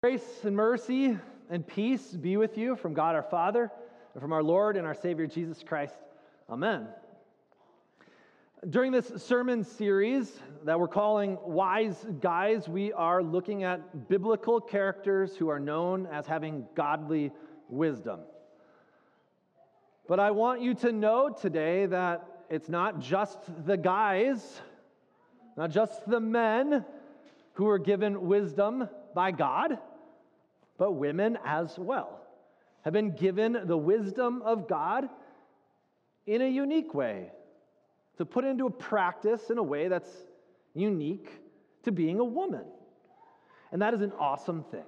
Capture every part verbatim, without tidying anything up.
Grace and mercy and peace be with you from God our Father and from our Lord and our Savior Jesus Christ. Amen. During this sermon series that we're calling Wise Guys, we are looking at biblical characters who are known as having godly wisdom. But I want you to know today that it's not just the guys, not just the men who are given wisdom by God, but women as well have been given the wisdom of God in a unique way, to put into a practice in a way that's unique to being a woman. And that is an awesome thing.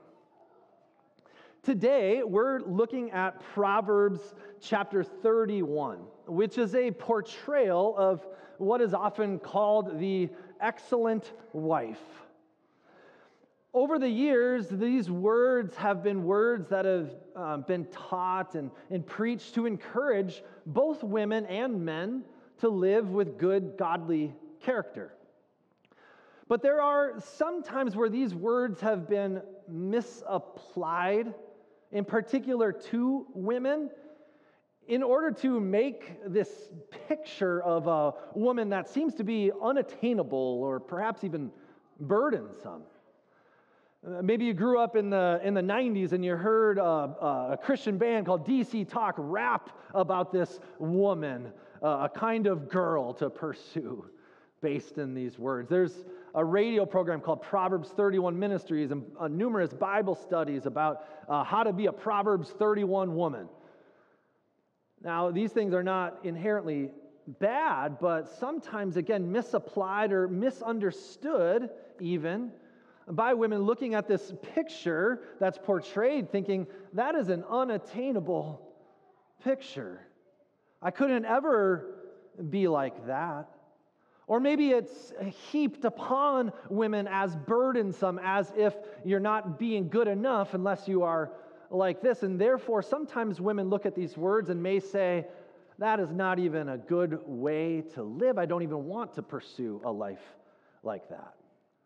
Today, we're looking at Proverbs chapter thirty-one, which is a portrayal of what is often called the excellent wife. Over the years, these words have been words that have um, been taught and, and preached to encourage both women and men to live with good, godly character. But there are some times where these words have been misapplied, in particular to women, in order to make this picture of a woman that seems to be unattainable or perhaps even burdensome. Maybe you grew up in the in the nineties and you heard a, a Christian band called D C Talk rap about this woman, uh, a kind of girl to pursue, based in these words. There's a radio program called Proverbs thirty-one Ministries and uh, numerous Bible studies about uh, how to be a Proverbs thirty-one woman. Now, these things are not inherently bad, but sometimes, again, misapplied or misunderstood even by women looking at this picture that's portrayed, thinking, that is an unattainable picture. I couldn't ever be like that. Or maybe it's heaped upon women as burdensome, as if you're not being good enough unless you are like this. And therefore, sometimes women look at these words and may say, that is not even a good way to live. I don't even want to pursue a life like that.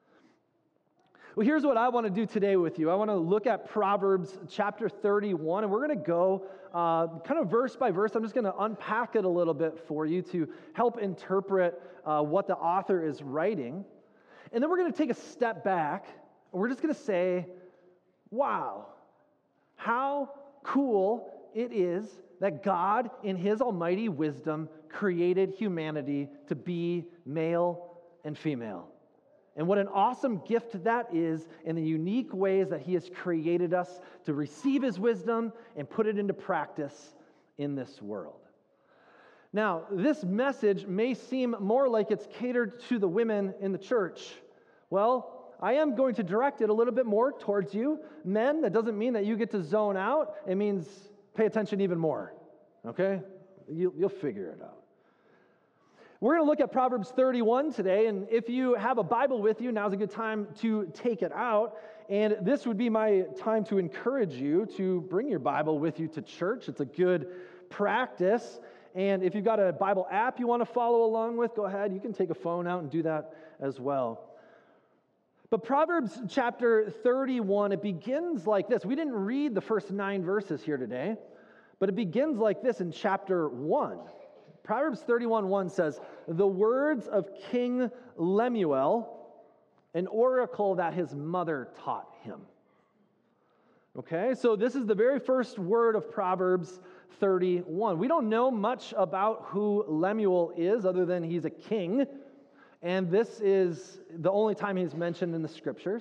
Well, here's what I want to do today with you. I want to look at Proverbs chapter thirty-one, and we're going to go uh, kind of verse by verse. I'm just going to unpack it a little bit for you to help interpret uh, what the author is writing. And then we're going to take a step back, and we're just going to say, wow, how cool it is that God, in His almighty wisdom, created humanity to be male and female. And what an awesome gift that is in the unique ways that He has created us to receive His wisdom and put it into practice in this world. Now, this message may seem more like it's catered to the women in the church. Well, I am going to direct it a little bit more towards you. Men, that doesn't mean that you get to zone out. It means pay attention even more, okay? You, you'll figure it out. We're going to look at Proverbs thirty-one today, and if you have a Bible with you, now's a good time to take it out. And this would be my time to encourage you to bring your Bible with you to church. It's a good practice. And if you've got a Bible app you want to follow along with, go ahead. You can take a phone out and do that as well. But Proverbs chapter thirty-one, it begins like this. We didn't read the first nine verses here today, but it begins like this in chapter one. Proverbs thirty-one one says, "The words of King Lemuel, an oracle that his mother taught him." Okay, so this is the very first word of Proverbs thirty-one. We don't know much about who Lemuel is other than he's a king, and this is the only time he's mentioned in the scriptures.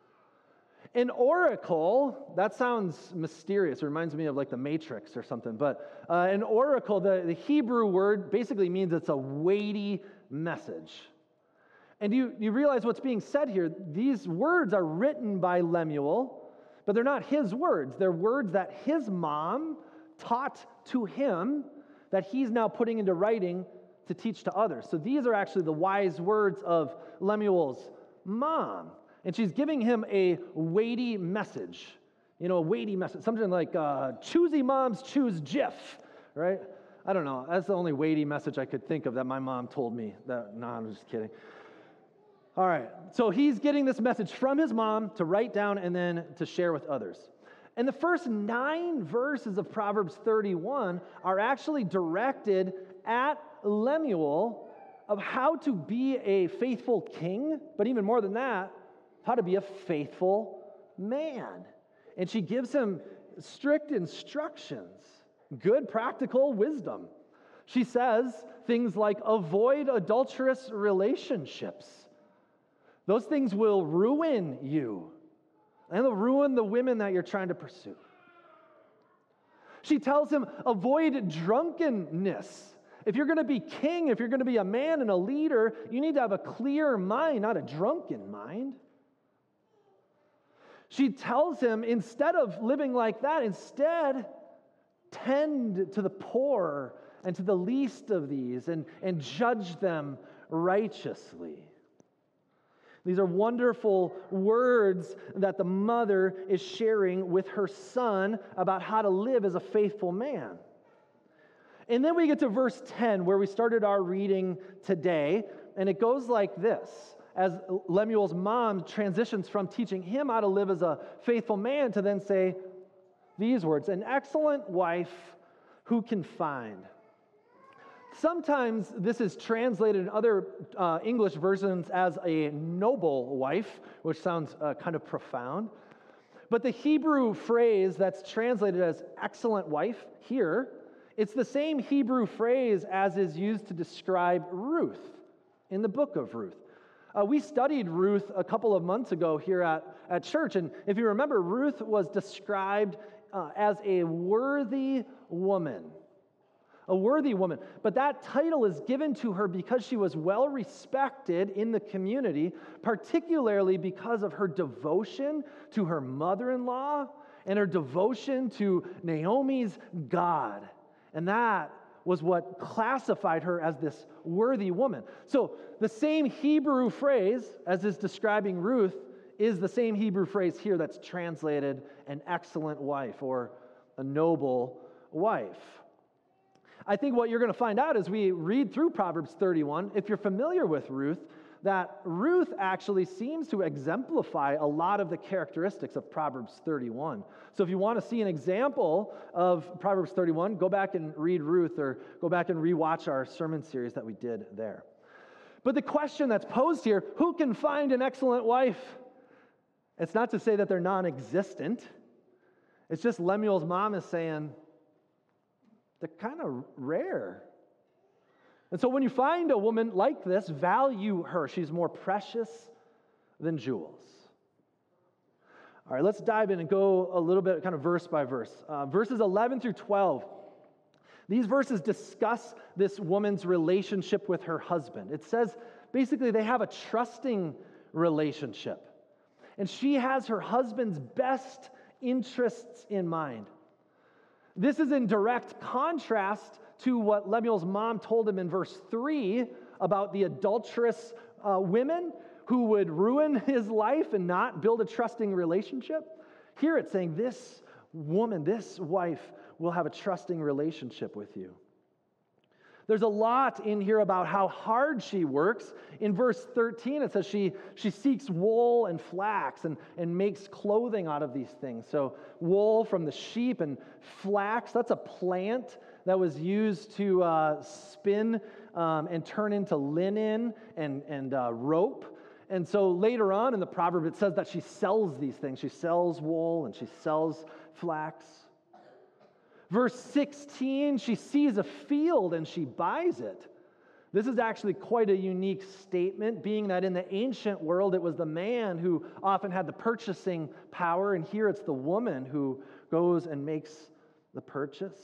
An oracle, that sounds mysterious. It reminds me of like the Matrix or something. But uh, an oracle, the, the Hebrew word basically means it's a weighty message. And you, you realize what's being said here. These words are written by Lemuel, but they're not his words. They're words that his mom taught to him that he's now putting into writing to teach to others. So these are actually the wise words of Lemuel's mom. And she's giving him a weighty message, you know, a weighty message, something like, uh, choosy moms choose Jif, right? I don't know. That's the only weighty message I could think of that my mom told me. That, no, I'm just kidding. All right, so he's getting this message from his mom to write down and then to share with others. And the first nine verses of Proverbs thirty-one are actually directed at Lemuel of how to be a faithful king, but even more than that, how to be a faithful man. And she gives him strict instructions, good practical wisdom. She says things like avoid adulterous relationships. Those things will ruin you, and they'll ruin the women that you're trying to pursue. She tells him, avoid drunkenness. If you're going to be king, if you're going to be a man and a leader, you need to have a clear mind, not a drunken mind. She tells him, instead of living like that, instead, tend to the poor and to the least of these and, and judge them righteously. These are wonderful words that the mother is sharing with her son about how to live as a faithful man. And then we get to verse ten, where we started our reading today, and it goes like this. As Lemuel's mom transitions from teaching him how to live as a faithful man to then say these words, an excellent wife who can find. Sometimes this is translated in other uh, English versions as a noble wife, which sounds uh, kind of profound. But the Hebrew phrase that's translated as excellent wife here, it's the same Hebrew phrase as is used to describe Ruth in the book of Ruth. Uh, we studied Ruth a couple of months ago here at, at church, and if you remember, Ruth was described uh, as a worthy woman. A worthy woman. But that title is given to her because she was well respected in the community, particularly because of her devotion to her mother-in-law and her devotion to Naomi's God. And that was what classified her as this worthy woman. So the same Hebrew phrase as is describing Ruth is the same Hebrew phrase here that's translated an excellent wife or a noble wife. I think what you're going to find out as we read through Proverbs thirty-one, if you're familiar with Ruth, that Ruth actually seems to exemplify a lot of the characteristics of Proverbs thirty-one. So if you want to see an example of Proverbs thirty-one, go back and read Ruth or go back and rewatch our sermon series that we did there. But the question that's posed here, who can find an excellent wife? It's not to say that they're non-existent. It's just Lemuel's mom is saying, they're kind of rare. And so when you find a woman like this, value her. She's more precious than jewels. All right, let's dive in and go a little bit kind of verse by verse. Uh, verses eleven through twelve. These verses discuss this woman's relationship with her husband. It says basically they have a trusting relationship. And she has her husband's best interests in mind. This is in direct contrast to what Lemuel's mom told him in verse three about the adulterous uh, women who would ruin his life and not build a trusting relationship. Here it's saying this woman, this wife, will have a trusting relationship with you. There's a lot in here about how hard she works. In verse thirteen, it says she, she seeks wool and flax and, and makes clothing out of these things. So wool from the sheep and flax, that's a plant that was used to uh, spin um, and turn into linen and, and uh, rope. And so later on in the proverb, it says that she sells these things. She sells wool and she sells flax. Verse sixteen, she sees a field and she buys it. This is actually quite a unique statement, being that in the ancient world, it was the man who often had the purchasing power, and here it's the woman who goes and makes the purchase.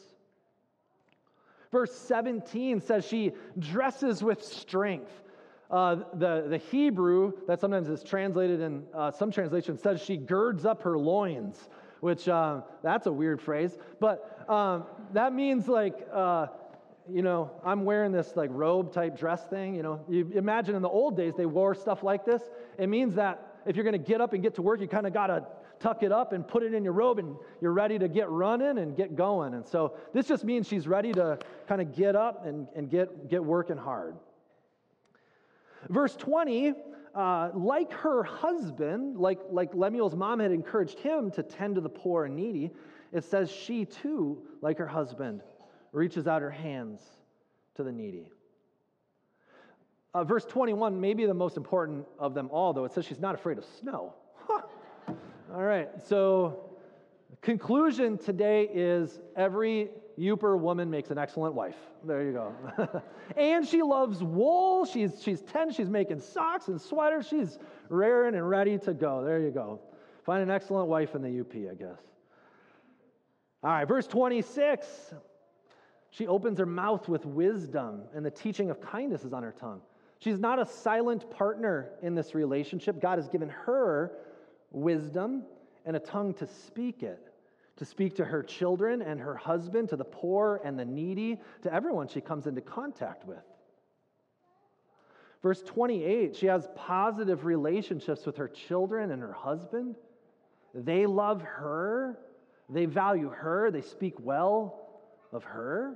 Verse seventeen says she dresses with strength. Uh, the, the Hebrew, that sometimes is translated in uh, some translations, says she girds up her loins, which uh, that's a weird phrase. But um, that means like, uh, you know, I'm wearing this like robe type dress thing. You know, you imagine in the old days they wore stuff like this. It means that if you're going to get up and get to work, you kind of got to tuck it up and put it in your robe, and you're ready to get running and get going. And so this just means she's ready to kind of get up and, and get, get working hard. Verse twenty uh, like her husband, like, like Lemuel's mom had encouraged him to tend to the poor and needy, it says she too, like her husband, reaches out her hands to the needy. Uh, verse twenty-one, maybe the most important of them all, though. It says she's not afraid of snow. Huh. All right, so conclusion today is every Yooper woman makes an excellent wife. There you go. And she loves wool. She's she's ten. She's making socks and sweaters. She's raring and ready to go. There you go. Find an excellent wife in the U P, I guess. All right, verse twenty-six. She opens her mouth with wisdom, and the teaching of kindness is on her tongue. She's not a silent partner in this relationship. God has given her wisdom and a tongue to speak it, to speak to her children and her husband, to the poor and the needy, to everyone she comes into contact with. Verse twenty-eight, she has positive relationships with her children and her husband. They love her. They value her. They speak well of her.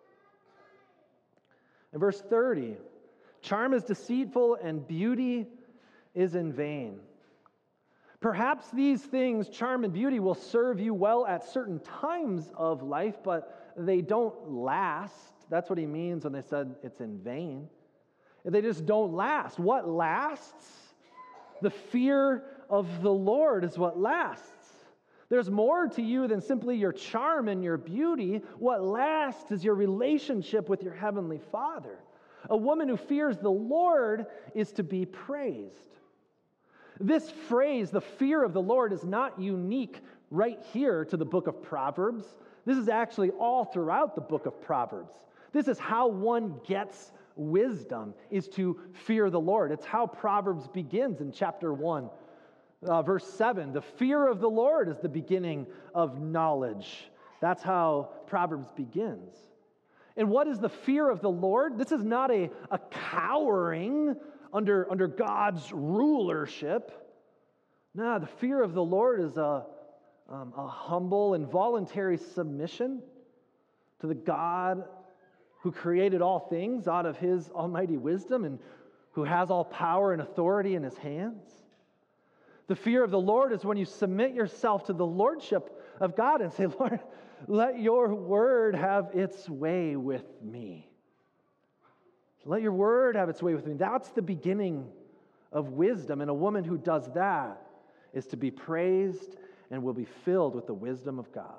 In verse thirty, charm is deceitful and beauty is in vain. Perhaps these things, charm and beauty, will serve you well at certain times of life, but they don't last. That's what he means when they said it's in vain. They just don't last. What lasts? The fear of the Lord is what lasts. There's more to you than simply your charm and your beauty. What lasts is your relationship with your heavenly Father. A woman who fears the Lord is to be praised. This phrase, the fear of the Lord, is not unique right here to the book of Proverbs. This is actually all throughout the book of Proverbs. This is how one gets wisdom, is to fear the Lord. It's how Proverbs begins in chapter one. Uh, verse seven, the fear of the Lord is the beginning of knowledge. That's how Proverbs begins. And what is the fear of the Lord? This is not a, a cowering under, under God's rulership. No, the fear of the Lord is a, um, a humble and voluntary submission to the God who created all things out of his almighty wisdom and who has all power and authority in his hands. The fear of the Lord is when you submit yourself to the lordship of God and say, Lord, let your word have its way with me. Let your word have its way with me. That's the beginning of wisdom. And a woman who does that is to be praised and will be filled with the wisdom of God.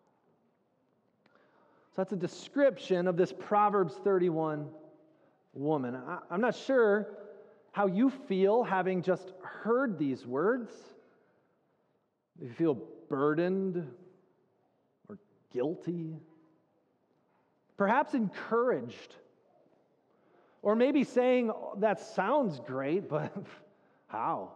So that's a description of this Proverbs thirty-one woman. I, I'm not sure how you feel having just heard these words. Do you feel burdened or guilty? Perhaps encouraged. Or maybe saying, oh, that sounds great, but how?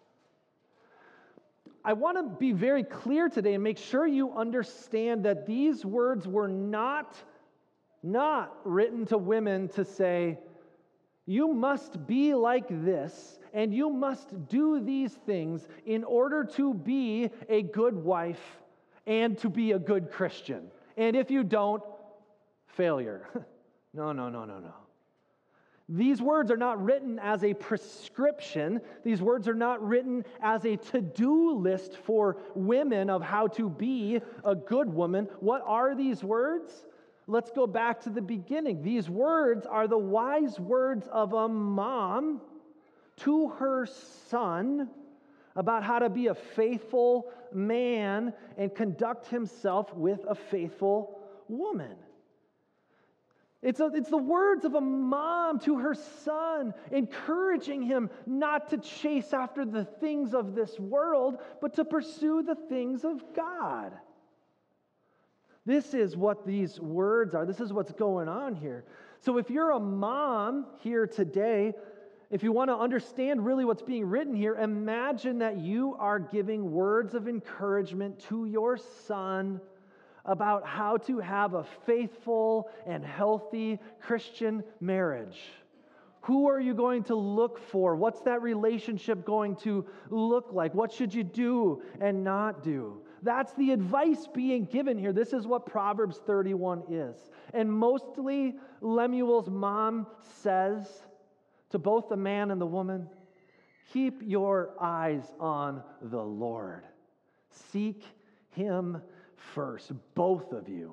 I want to be very clear today and make sure you understand that these words were not, not written to women to say, you must be like this, and you must do these things in order to be a good wife and to be a good Christian. And if you don't, failure. No, no, no, no, no. These words are not written as a prescription. These words are not written as a to-do list for women of how to be a good woman. What are these words? Let's go back to the beginning. These words are the wise words of a mom to her son about how to be a faithful man and conduct himself with a faithful woman. It's, a, it's the words of a mom to her son, encouraging him not to chase after the things of this world, but to pursue the things of God. This is what these words are. This is what's going on here. So if you're a mom here today, if you want to understand really what's being written here, imagine that you are giving words of encouragement to your son about how to have a faithful and healthy Christian marriage. Who are you going to look for? What's that relationship going to look like? What should you do and not do? That's the advice being given here. This is what Proverbs thirty-one is. And mostly, Lemuel's mom says to both the man and the woman, Keep your eyes on the Lord. Seek Him first, both of you.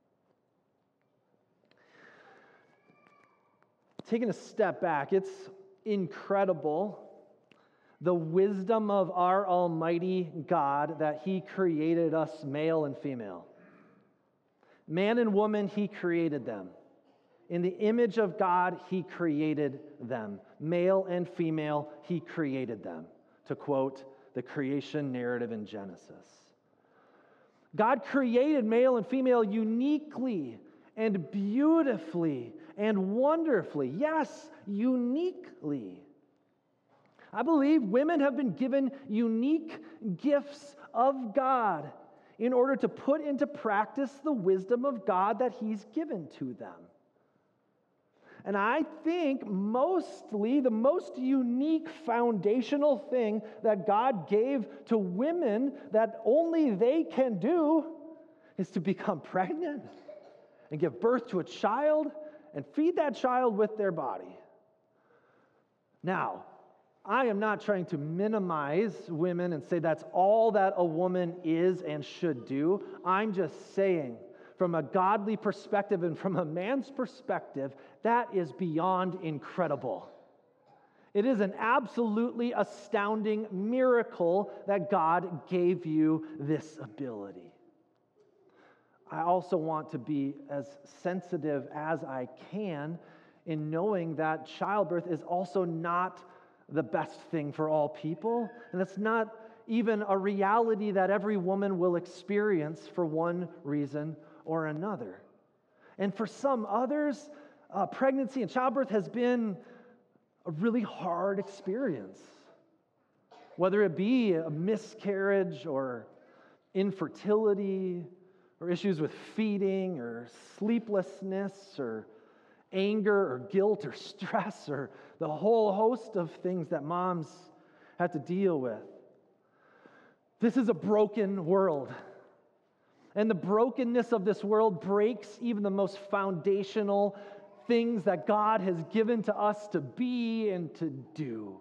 Taking a step back, it's incredible the wisdom of our Almighty God that He created us male and female. Man and woman, He created them. In the image of God, He created them. Male and female, He created them, to quote the creation narrative in Genesis. God created male and female uniquely and beautifully and wonderfully. Yes, uniquely. I believe women have been given unique gifts of God in order to put into practice the wisdom of God that He's given to them. And I think mostly the most unique foundational thing that God gave to women that only they can do is to become pregnant and give birth to a child and feed that child with their body. Now, I am not trying to minimize women and say that's all that a woman is and should do. I'm just saying, from a godly perspective and from a man's perspective, that is beyond incredible. It is an absolutely astounding miracle that God gave you this ability. I also want to be as sensitive as I can in knowing that childbirth is also not the best thing for all people, and it's not even a reality that every woman will experience for one reason or another. And for some others, uh, pregnancy and childbirth has been a really hard experience, whether it be a miscarriage or infertility or issues with feeding or sleeplessness or anger or guilt or stress or the whole host of things that moms have to deal with. This is a broken world. And the brokenness of this world breaks even the most foundational things that God has given to us to be and to do.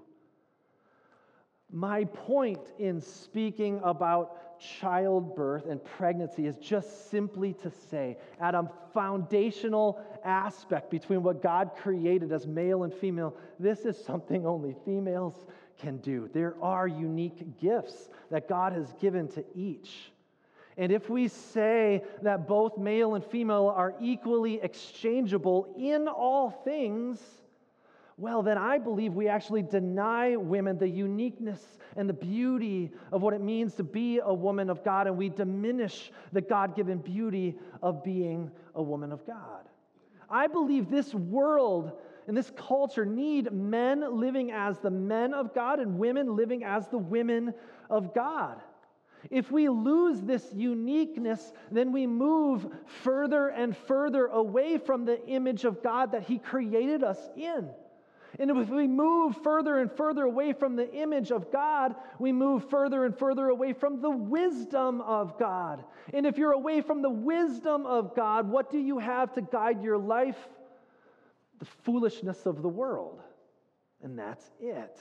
My point in speaking about childbirth and pregnancy is just simply to say, at a foundational aspect between what God created as male and female, this is something only females can do. There are unique gifts that God has given to each. And if we say that both male and female are equally exchangeable in all things, well, then I believe we actually deny women the uniqueness and the beauty of what it means to be a woman of God, and we diminish the God-given beauty of being a woman of God. I believe this world and this culture need men living as the men of God and women living as the women of God. If we lose this uniqueness, then we move further and further away from the image of God that He created us in. And if we move further and further away from the image of God, we move further and further away from the wisdom of God. And if you're away from the wisdom of God, what do you have to guide your life? The foolishness of the world. And that's it.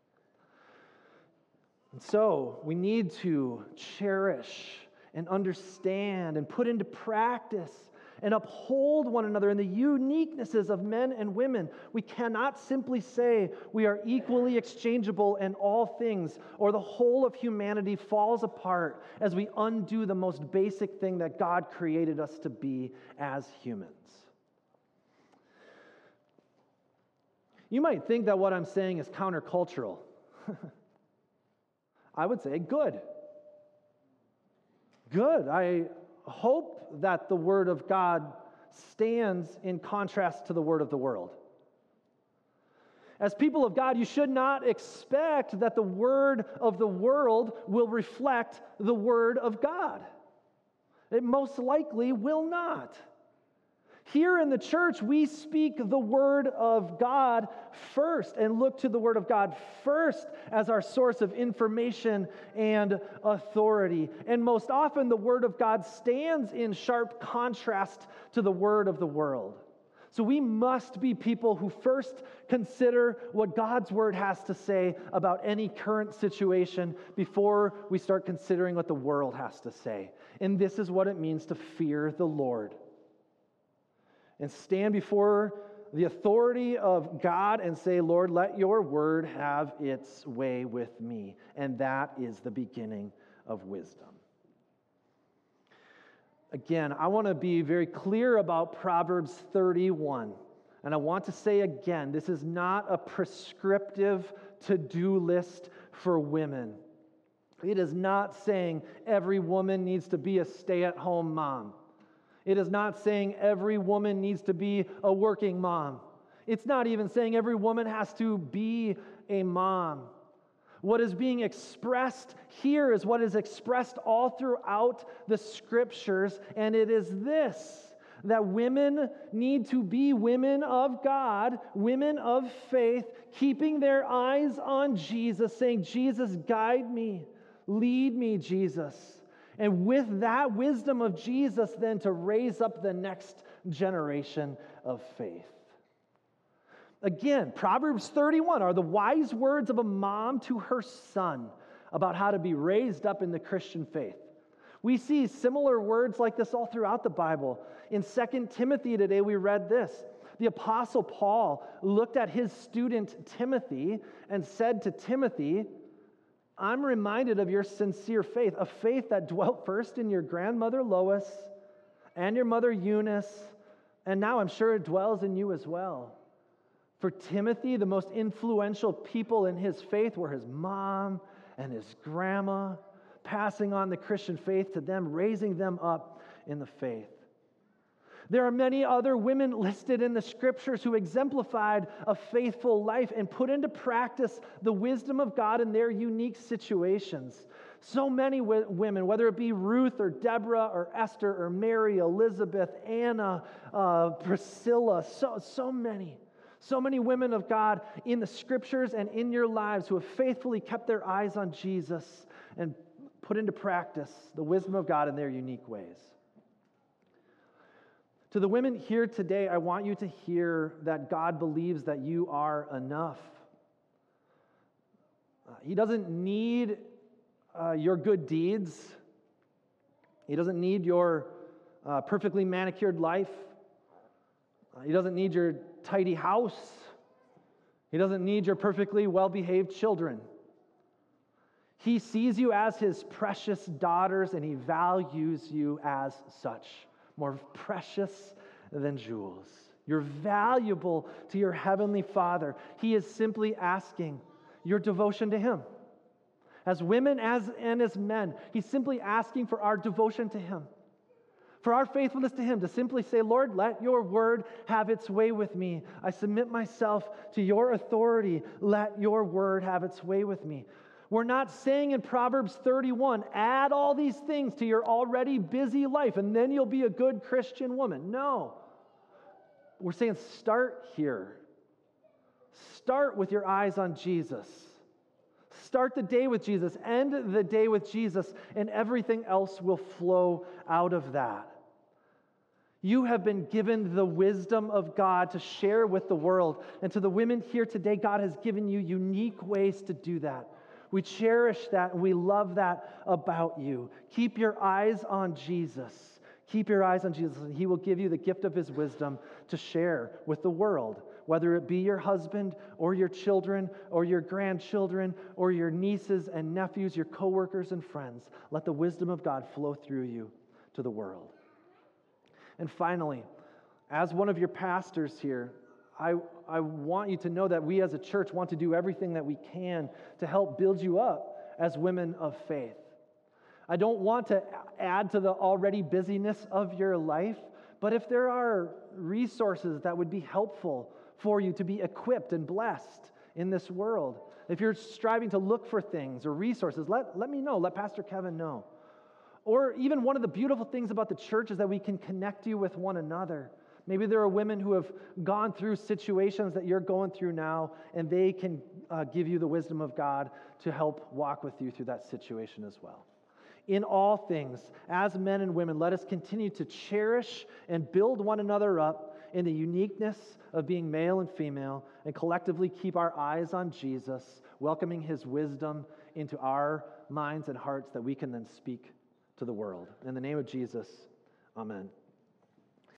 And so we need to cherish and understand and put into practice and uphold one another in the uniquenesses of men and women. We cannot simply say we are equally exchangeable in all things, or the whole of humanity falls apart as we undo the most basic thing that God created us to be as humans. You might think that what I'm saying is countercultural. I would say good. Good. I hope that the Word of God stands in contrast to the word of the world. As people of God, you should not expect that the word of the world will reflect the Word of God. It most likely will not. Here in the church, we speak the Word of God first and look to the Word of God first as our source of information and authority. And most often, the Word of God stands in sharp contrast to the word of the world. So we must be people who first consider what God's word has to say about any current situation before we start considering what the world has to say. And this is what it means to fear the Lord and stand before the authority of God and say, Lord, let your word have its way with me. And that is the beginning of wisdom. Again, I want to be very clear about Proverbs thirty-one. And I want to say again, this is not a prescriptive to-do list for women. It is not saying every woman needs to be a stay-at-home mom. It is not saying every woman needs to be a working mom. It's not even saying every woman has to be a mom. What is being expressed here is what is expressed all throughout the Scriptures, and it is this, that women need to be women of God, women of faith, keeping their eyes on Jesus, saying, Jesus, guide me, lead me, Jesus. And with that wisdom of Jesus, then to raise up the next generation of faith. Again, Proverbs thirty-one are the wise words of a mom to her son about how to be raised up in the Christian faith. We see similar words like this all throughout the Bible. In Second Timothy today, we read this. The Apostle Paul looked at his student Timothy and said to Timothy, I'm reminded of your sincere faith, a faith that dwelt first in your grandmother Lois and your mother Eunice, and now I'm sure it dwells in you as well. For Timothy, the most influential people in his faith were his mom and his grandma, passing on the Christian faith to them, raising them up in the faith. There are many other women listed in the Scriptures who exemplified a faithful life and put into practice the wisdom of God in their unique situations. So many w- women, whether it be Ruth or Deborah or Esther or Mary, Elizabeth, Anna, uh, Priscilla, so, so many. So many women of God in the Scriptures and in your lives who have faithfully kept their eyes on Jesus and put into practice the wisdom of God in their unique ways. To the women here today, I want you to hear that God believes that you are enough. Uh, he doesn't need uh, your good deeds. He doesn't need your uh, perfectly manicured life. Uh, he doesn't need your tidy house. He doesn't need your perfectly well-behaved children. He sees you as his precious daughters, and he values you as such, more precious than jewels. You're valuable to your heavenly Father. He is simply asking your devotion to him. As women as and as men, he's simply asking for our devotion to him, for our faithfulness to him, to simply say, Lord, let your word have its way with me. I submit myself to your authority. Let your word have its way with me. We're not saying in Proverbs thirty-one, add all these things to your already busy life and then you'll be a good Christian woman. No. We're saying start here. Start with your eyes on Jesus. Start the day with Jesus. End the day with Jesus, and everything else will flow out of that. You have been given the wisdom of God to share with the world. And to the women here today, God has given you unique ways to do that. We cherish that and we love that about you. Keep your eyes on Jesus. Keep your eyes on Jesus, and he will give you the gift of his wisdom to share with the world, whether it be your husband or your children or your grandchildren or your nieces and nephews, your coworkers and friends. Let the wisdom of God flow through you to the world. And finally, as one of your pastors here, I, I want you to know that we as a church want to do everything that we can to help build you up as women of faith. I don't want to add to the already busyness of your life, but if there are resources that would be helpful for you to be equipped and blessed in this world, if you're striving to look for things or resources, let, let me know. Let Pastor Kevin know. Or even one of the beautiful things about the church is that we can connect you with one another. Maybe there are women who have gone through situations that you're going through now, and they can uh, give you the wisdom of God to help walk with you through that situation as well. In all things, as men and women, let us continue to cherish and build one another up in the uniqueness of being male and female, and collectively keep our eyes on Jesus, welcoming his wisdom into our minds and hearts that we can then speak to the world. In the name of Jesus, amen.